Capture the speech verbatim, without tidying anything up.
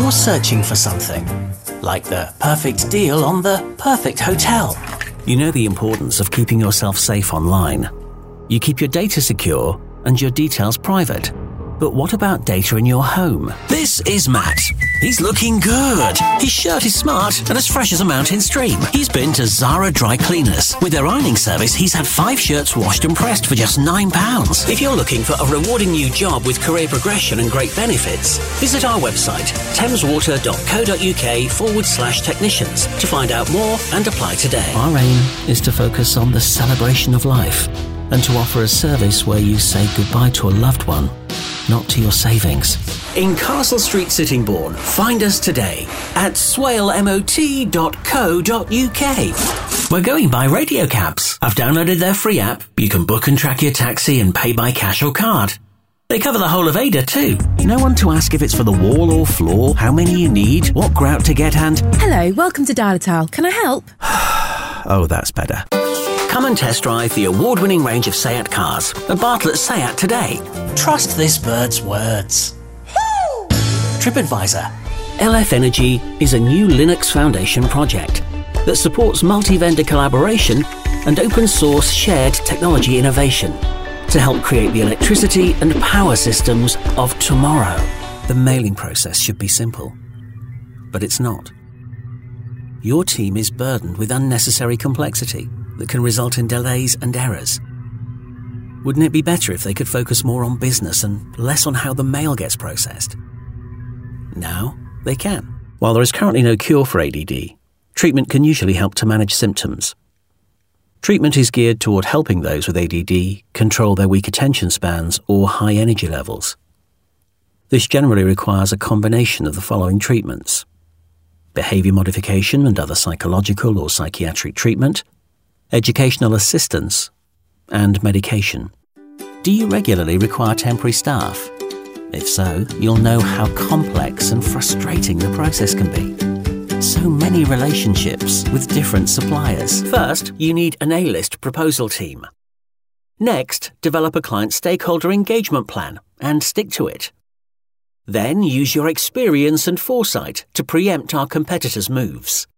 you're searching for something, like the perfect deal on the perfect hotel. You know the importance of keeping yourself safe online. You keep your data secure and your details private. But what about data in your home? This is Matt. He's looking good. His shirt is smart and as fresh as a mountain stream. He's been to Zara Dry Cleaners. With their ironing service, he's had five shirts washed and pressed for just nine pounds. If you're looking for a rewarding new job with career progression and great benefits, visit our website, thameswater.co.uk forward slash technicians to find out more and apply today. Our aim is to focus on the celebration of life and to offer a service where you say goodbye to a loved one, not to your savings. In Castle Street, Sittingbourne, find us today at swale mot dot co dot uk. We're going by Radio Cabs. I've downloaded their free app. You can book and track your taxi and pay by cash or card. They cover the whole of Ada too. No one to ask if it's for the wall or floor, how many you need, what grout to get and... Hello, welcome to Dial-a-Tile. Can I help? Oh, that's better. Come and test drive the award-winning range of Seat cars at Bartlett Seat today. Trust this bird's words. TripAdvisor. L F Energy is a new Linux Foundation project that supports multi-vendor collaboration and open-source shared technology innovation to help create the electricity and power systems of tomorrow. The mailing process should be simple, but it's not. Your team is burdened with unnecessary complexity that can result in delays and errors. Wouldn't it be better if they could focus more on business and less on how the mail gets processed? Now they can. While there is currently no cure for A D D, treatment can usually help to manage symptoms. Treatment is geared toward helping those with A D D control their weak attention spans or high energy levels. This generally requires a combination of the following treatments: behavior modification and other psychological or psychiatric treatment, educational assistance, and medication. Do you regularly require temporary staff? If so, you'll know how complex and frustrating the process can be. So many relationships with different suppliers. First, you need an A-list proposal team. Next, develop a client stakeholder engagement plan and stick to it. Then use your experience and foresight to preempt our competitors' moves.